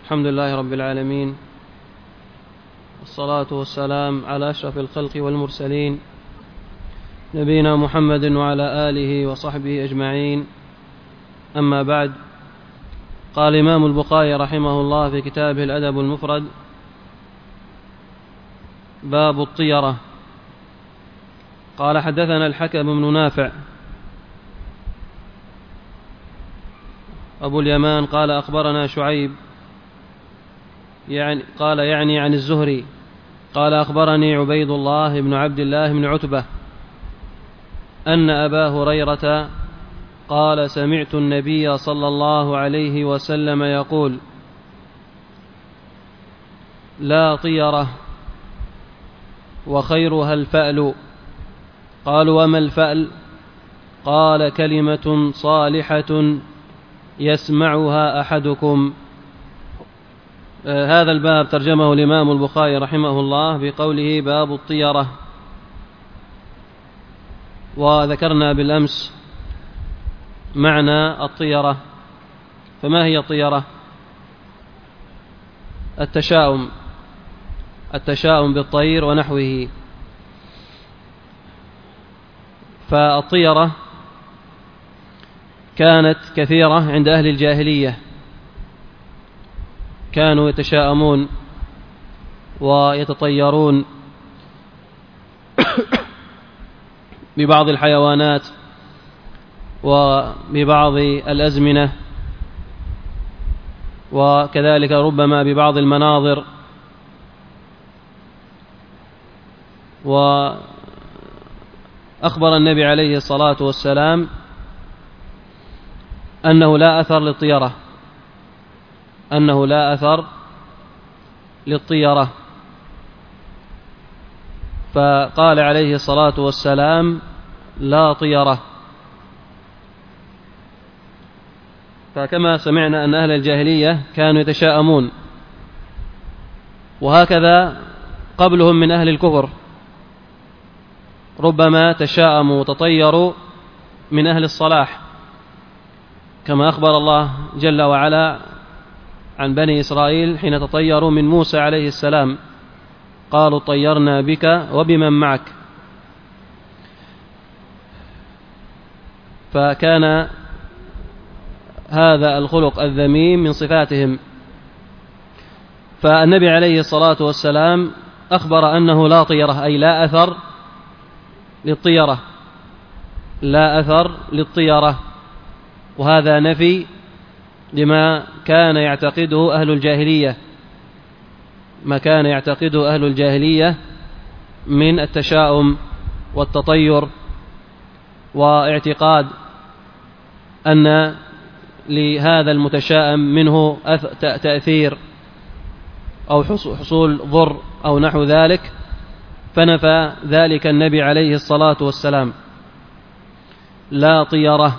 الحمد لله رب العالمين، والصلاة والسلام على أشرف الخلق والمرسلين، نبينا محمد وعلى آله وصحبه أجمعين. أما بعد، قال الإمام البخاري رحمه الله في كتابه الأدب المفرد: باب الطيرة. قال: حدثنا الحكم بن نافع أبو اليمان قال: أخبرنا شعيب يعني عن الزهري قال: أخبرني عبيد الله بن عبد الله بن عتبة أن أبا هريرة قال: سمعت النبي صلى الله عليه وسلم يقول: لا طيرة وخيرها الفأل. قالوا: وما الفأل؟ قال: كلمة صالحة يسمعها أحدكم. هذا الباب ترجمه الإمام البخاري رحمه الله بقوله: باب الطيرة. وذكرنا بالأمس معنى الطيرة. فما هي الطيرة؟ التشاؤم بالطير ونحوه. فالطيرة كانت كثيرة عند أهل الجاهلية، كانوا يتشاءمون ويتطيرون ببعض الحيوانات وببعض الأزمنة، وكذلك ربما ببعض المناظر. وأخبر النبي عليه الصلاة والسلام أنه لا أثر للطيرة، فقال عليه الصلاة والسلام: لا طيرة. فكما سمعنا أن أهل الجاهلية كانوا يتشاءمون، وهكذا قبلهم من أهل الكفر ربما تشاءموا وتطيروا من أهل الصلاح، كما أخبر الله جل وعلا عن بني إسرائيل حين تطيروا من موسى عليه السلام: قالوا: طيرنا بك وبمن معك. فكان هذا الخلق الذميم من صفاتهم. فالنبي عليه الصلاة والسلام أخبر أنه لا طيرة، أي لا أثر للطيرة، وهذا نفي لما كان يعتقده أهل الجاهلية من التشاؤم والتطير، واعتقاد أن لهذا المتشائم منه تأثير أو حصول ضر أو نحو ذلك، فنفى ذلك النبي عليه الصلاة والسلام: لا طيرة.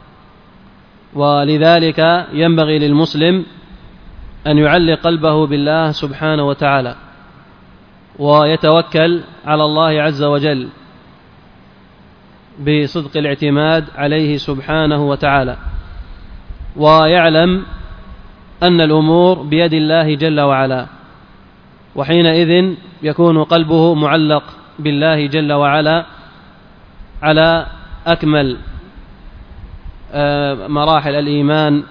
ولذلك ينبغي للمسلم أن يعلق قلبه بالله سبحانه وتعالى، ويتوكل على الله عز وجل بصدق الاعتماد عليه سبحانه وتعالى، ويعلم أن الأمور بيد الله جل وعلا، وحينئذ يكون قلبه معلق بالله جل وعلا على أكمل مراحل الإيمان،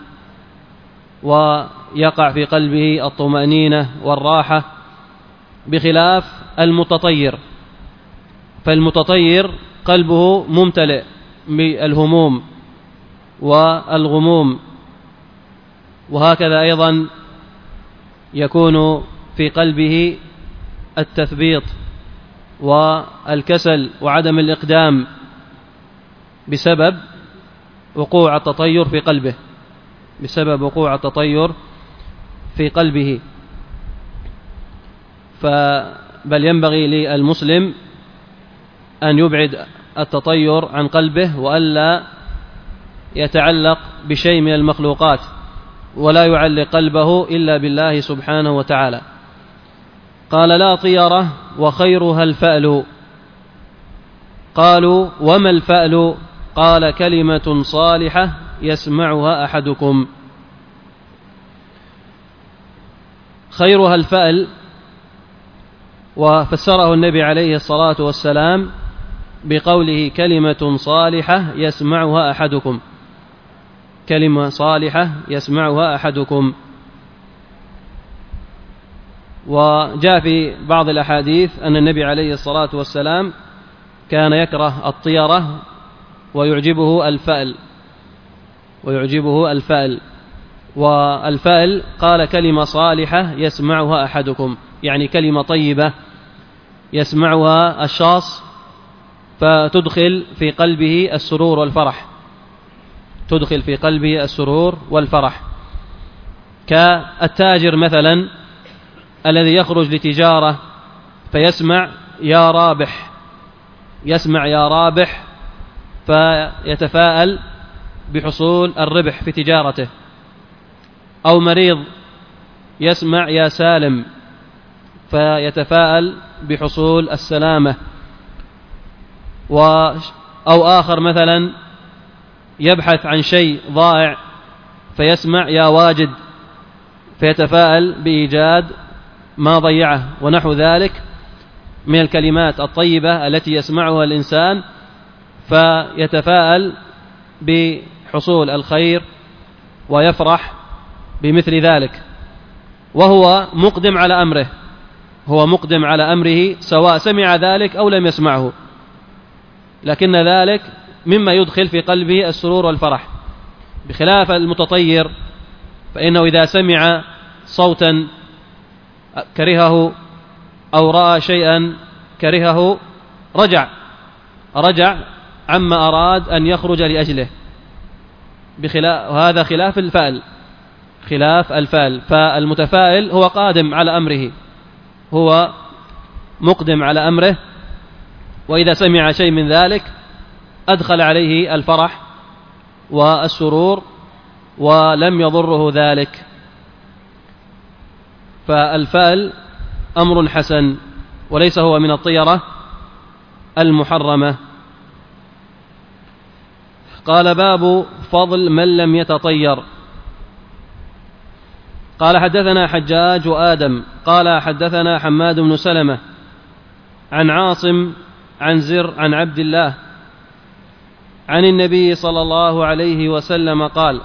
ويقع في قلبه الطمأنينة والراحة، بخلاف المتطير. فالمتطير قلبه ممتلئ بالهموم والغموم، وهكذا أيضا يكون في قلبه التثبيط والكسل وعدم الإقدام بسبب وقوع التطير في قلبه. بل ينبغي للمسلم أن يبعد التطير عن قلبه، وألا يتعلق بشيء من المخلوقات، ولا يعلق قلبه إلا بالله سبحانه وتعالى. قال: لا طيرة وخيرها الفأل. قالوا: وما الفأل؟ قال: كلمة صالحة يسمعها أحدكم. خيرها الفأل، وفسره النبي عليه الصلاة والسلام بقوله كلمة صالحة يسمعها أحدكم، كلمة صالحة يسمعها أحدكم. وجاء في بعض الأحاديث أن النبي عليه الصلاة والسلام كان يكره الطيرة ويعجبه الفأل، والفأل قال كلمة صالحة يسمعها أحدكم، يعني كلمة طيبة يسمعها الشخص فتدخل في قلبه السرور والفرح، تدخل في قلبه السرور والفرح. كالتاجر مثلا الذي يخرج لتجارة فيسمع يا رابح، يسمع يا رابح فيتفاءل بحصول الربح في تجارته. أو مريض يسمع يا سالم فيتفاءل بحصول السلامة. أو آخر مثلا يبحث عن شيء ضائع فيسمع يا واجد فيتفاءل بإيجاد ما ضيعه، ونحو ذلك من الكلمات الطيبة التي يسمعها الإنسان فيتفاءل بحصول الخير ويفرح بمثل ذلك، وهو مقدم على أمره، هو مقدم على أمره سواء سمع ذلك أو لم يسمعه، لكن ذلك مما يدخل في قلبه السرور والفرح. بخلاف المتطير فإنه إذا سمع صوتا كرهه أو رأى شيئا كرهه رجع عما أراد أن يخرج لأجله، وهذا خلاف الفأل. فالمتفائل هو قادم على أمره، هو مقدم على أمره، وإذا سمع شيء من ذلك أدخل عليه الفرح والسرور ولم يضره ذلك. فالفأل أمر حسن وليس هو من الطيرة المحرمة. قال باب فضل من لم يتطير. قال حدثنا حجاج وآدم قال حدثنا حماد بن سلمة عن عاصم عن زر عن عبد الله عن النبي صلى الله عليه وسلم قال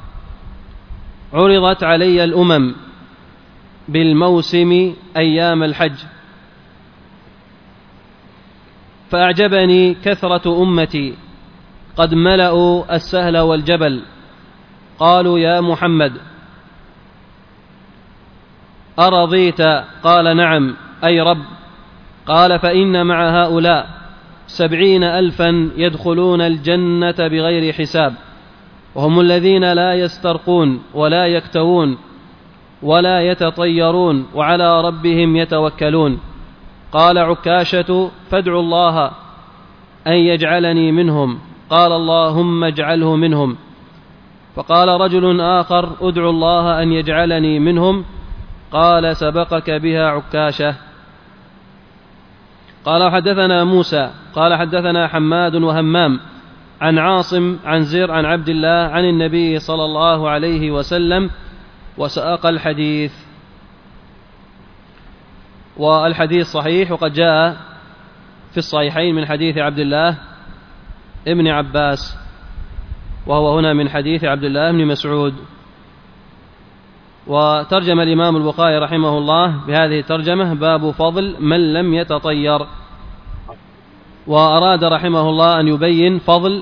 عرضت علي الأمم بالموسم أيام الحج فأعجبني كثرة أمتي قد ملأوا السهل والجبل. قالوا يا محمد أرضيت؟ قال نعم أي رب. قال فإن مع هؤلاء 70,000 يدخلون الجنة بغير حساب، وهم الذين لا يسترقون ولا يكتوون ولا يتطيرون وعلى ربهم يتوكلون. قال عكاشة فادعوا الله أن يجعلني منهم. قال اللهم اجعله منهم. فقال رجل آخر ادعوا الله أن يجعلني منهم. قال سبقك بها عكاشة. قال حدثنا موسى قال حدثنا حماد وهمام عن عاصم عن زر عن عبد الله عن النبي صلى الله عليه وسلم وساق الحديث. والحديث صحيح، وقد جاء في الصحيحين من حديث عبد الله ابن عباس، وهو هنا من حديث عبد الله بن مسعود. وترجم الإمام البخاري رحمه الله بهذه الترجمة باب فضل من لم يتطير، وأراد رحمه الله أن يبين فضل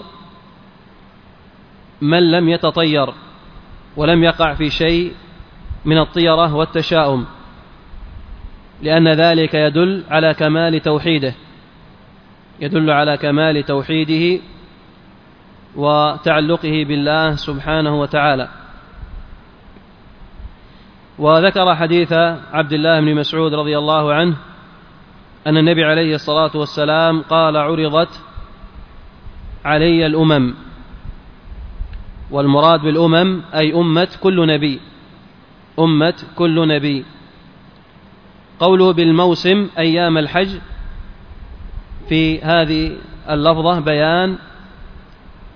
من لم يتطير ولم يقع في شيء من الطيرة والتشاؤم، لأن ذلك يدل على كمال توحيده، يدل على كمال توحيده وتعلقه بالله سبحانه وتعالى. وذكر حديث عبد الله بن مسعود رضي الله عنه أن النبي عليه الصلاة والسلام قال عرضت علي الأمم، والمراد بالأمم أي أمة كل نبي، أمة كل نبي. قوله بالموسم أيام الحج في هذه اللفظة بيان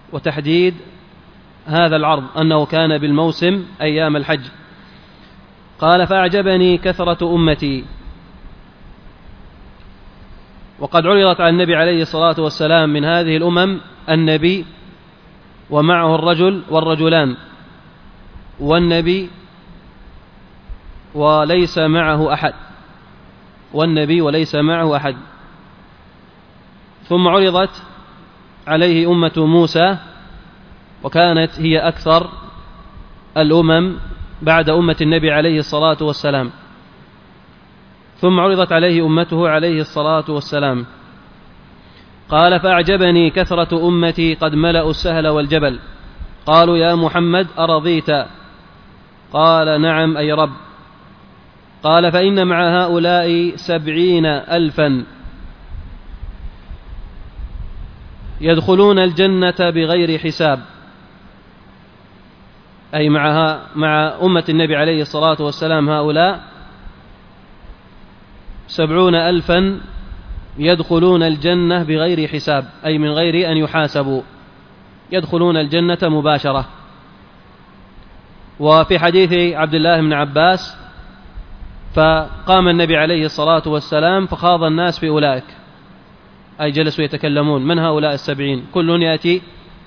وتحديد هذا العرض أنه كان بالموسم أيام الحج. قال فأعجبني كثرة أمتي. وقد عرضت على النبي عليه الصلاة والسلام من هذه الأمم النبي ومعه الرجل والرجلان، والنبي وليس معه أحد، والنبي وليس معه أحد. ثم عرضت عليه أمة موسى، وكانت هي أكثر الأمم بعد أمة النبي عليه الصلاة والسلام. ثم عرضت عليه أمته عليه الصلاة والسلام. قال فأعجبني كثرة أمتي قد ملأوا السهل والجبل. قالوا يا محمد أرضيت؟ قال نعم أي رب. قال فإن مع هؤلاء 70,000 يدخلون الجنة بغير حساب، أي مع أمة النبي عليه الصلاة والسلام هؤلاء 70,000 يدخلون الجنة بغير حساب، أي من غير أن يحاسبوا، يدخلون الجنة مباشرة. وفي حديث عبد الله بن عباس فقام النبي عليه الصلاة والسلام فخاض الناس في أولئك، أي جلسوا يتكلمون من هؤلاء 70، كل يأتي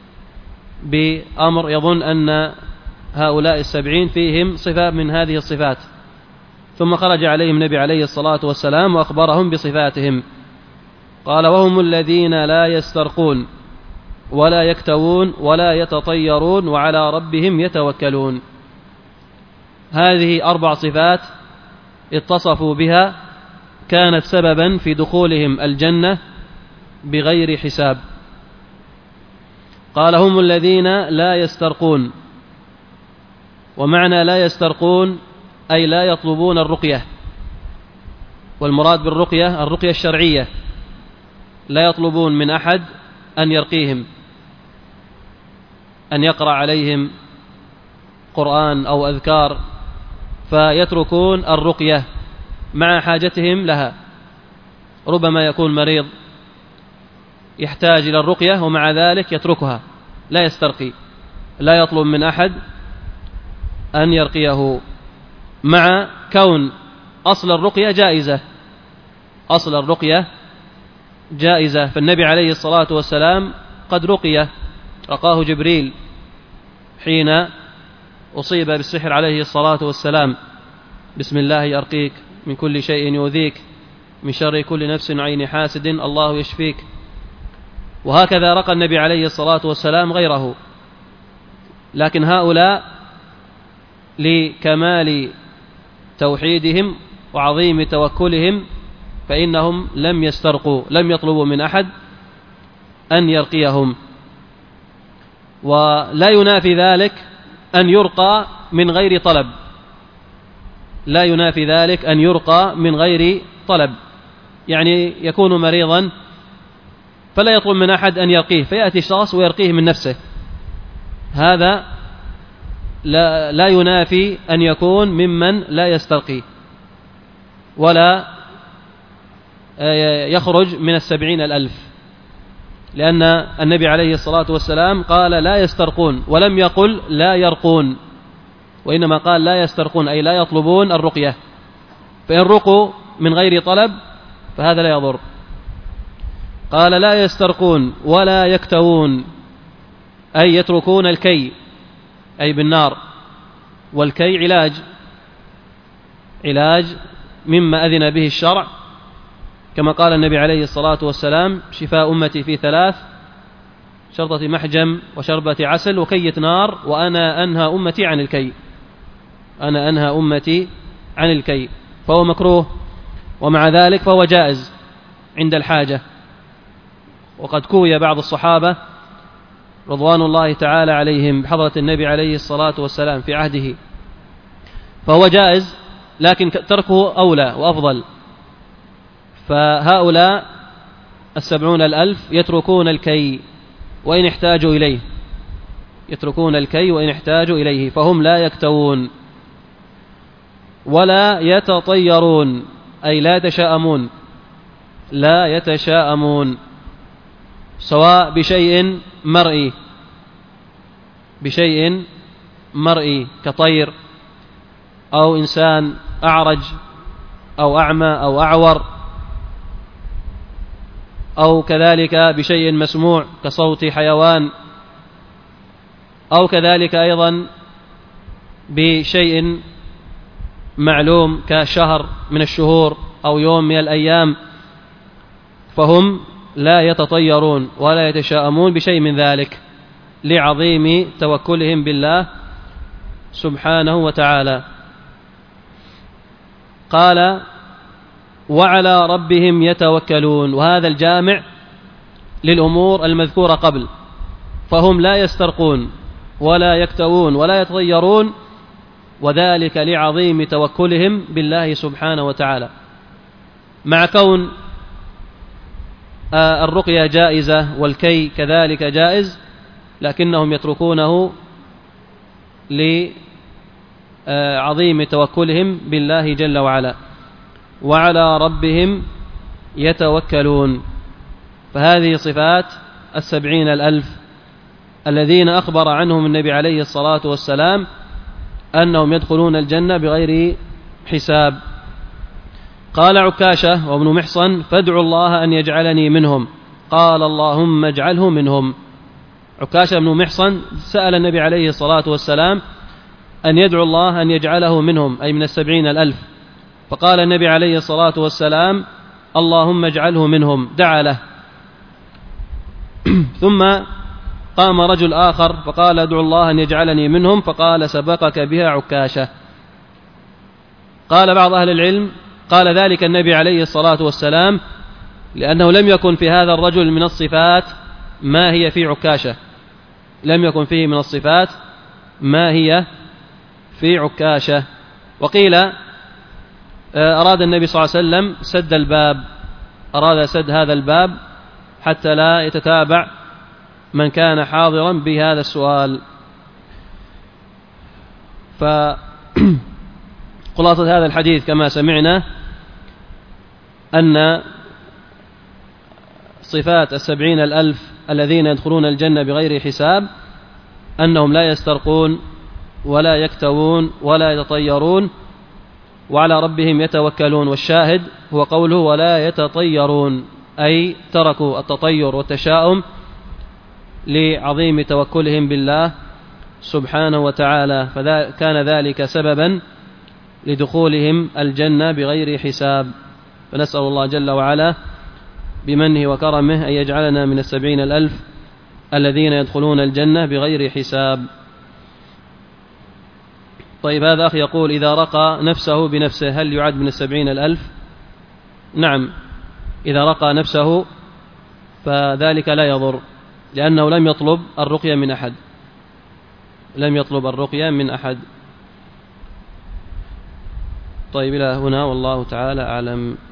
بأمر يظن أن هؤلاء 70 فيهم صفة من هذه الصفات، ثم خرج عليهم النبي عليه الصلاة والسلام وأخبرهم بصفاتهم. قال وهم الذين لا يسترقون ولا يكتوون ولا يتطيرون وعلى ربهم يتوكلون. هذه 4 صفات اتصفوا بها كانت سببا في دخولهم الجنة بغير حساب. قال هم الذين لا يسترقون، ومعنى لا يسترقون أي لا يطلبون الرقية، والمراد بالرقية الرقية الشرعية، لا يطلبون من أحد أن يرقيهم، أن يقرأ عليهم قرآن أو أذكار، فيتركون الرقية مع حاجتهم لها. ربما يكون مريض يحتاج إلى الرقية ومع ذلك يتركها، لا يسترقي، لا يطلب من أحد أن يرقيه، مع كون أصل الرقية جائزة، أصل الرقية جائزة. فالنبي عليه الصلاة والسلام قد رقاه جبريل حين أصيب بالسحر عليه الصلاة والسلام: بسم الله أرقيك من كل شيء يؤذيك، من شر كل نفس عين حاسد الله يشفيك. وهكذا رقى النبي عليه الصلاة والسلام غيره، لكن هؤلاء لكمال توحيدهم وعظيم توكلهم فإنهم لم يسترقوا، لم يطلبوا من أحد أن يرقيهم. ولا ينافي ذلك أن يرقى من غير طلب، لا ينافي ذلك أن يرقى من غير طلب، يعني يكون مريضا فلا يطلب من أحد أن يرقيه، فيأتي شخص ويرقيه من نفسه، هذا لا ينافي أن يكون ممن لا يسترقي ولا يخرج من 70,000، لأن النبي عليه الصلاة والسلام قال لا يسترقون، ولم يقل لا يرقون، وإنما قال لا يسترقون أي لا يطلبون الرقية. فإن رقوا من غير طلب فهذا لا يضر. قال لا يسترقون ولا يكتوون أي يتركون الكي، أي بالنار، والكي علاج مما أذن به الشرع، كما قال النبي عليه الصلاة والسلام: شفاء أمتي في 3: شرطة محجم وشربة عسل وكية نار، وأنا أنهى أمتي عن الكي، أنا أنهى أمتي عن الكي. فهو مكروه، ومع ذلك فهو جائز عند الحاجة. وقد كوي بعض الصحابة رضوان الله تعالى عليهم بحضرة النبي عليه الصلاة والسلام في عهده، فهو جائز، لكن تركه أولى وأفضل. فهؤلاء 70,000 يتركون الكي وإن احتاجوا إليه، يتركون الكي وإن احتاجوا إليه، فهم لا يكتوون ولا يتطيرون أي لا يتشاءمون، لا يتشاءمون، سواء بشيء مرئي كطير أو إنسان أعرج أو أعمى أو أعور، أو كذلك بشيء مسموع كصوت حيوان، أو كذلك أيضا بشيء معلوم كشهر من الشهور أو يوم من الأيام، فهم لا يتطيرون ولا يتشاءمون بشيء من ذلك لعظيم توكلهم بالله سبحانه وتعالى. قال: وعلى ربهم يتوكلون، وهذا الجامع للأمور المذكورة قبل، فهم لا يسترقون ولا يكتوون ولا يتطيرون، وذلك لعظيم توكلهم بالله سبحانه وتعالى، مع كون الرقية جائزة والكي كذلك جائز، لكنهم يتركونه لعظيم توكلهم بالله جل وعلا. وعلى ربهم يتوكلون، فهذه صفات 70,000 الذين أخبر عنهم النبي عليه الصلاة والسلام أنهم يدخلون الجنة بغير حساب. قال عكاشة وابن محصن: فادعوا الله أن يجعلني منهم. قال: اللهم اجعله منهم. عكاشة بن محصن سأل النبي عليه الصلاة والسلام أن يدعو الله أن يجعله منهم، أي من 70,000، فقال النبي عليه الصلاة والسلام: اللهم اجعله منهم. دعا له. ثم قام رجل آخر فقال: ادعو الله أن يجعلني منهم، فقال: سبقك بها عكاشة. قال بعض أهل العلم: قال ذلك النبي عليه الصلاة والسلام لأنه لم يكن في هذا الرجل من الصفات ما هي في عكاشة، لم يكن فيه من الصفات ما هي في عكاشة. وقيل أراد النبي صلى الله عليه وسلم سد الباب، أراد سد هذا الباب حتى لا يتتابع من كان حاضرا بهذا السؤال. فخلاصة هذا الحديث كما سمعنا أن صفات 70,000 الذين يدخلون الجنة بغير حساب أنهم لا يسترقون ولا يكتوون ولا يتطيرون، وعلى ربهم يتوكلون. والشاهد هو قوله ولا يتطيرون، أي تركوا التطير والتشاؤم لعظيم توكلهم بالله سبحانه وتعالى، فكان ذلك سببا لدخولهم الجنة بغير حساب. فنسأل الله جل وعلا بمنه وكرمه أن يجعلنا من 70,000 الذين يدخلون الجنة بغير حساب. طيب، هذا أخي يقول: إذا رقى نفسه بنفسه هل يعد من 70,000؟ نعم، إذا رقى نفسه فذلك لا يضر، لأنه لم يطلب الرقية من أحد، لم يطلب الرقية من أحد. طيب، إلى هنا والله تعالى أعلم.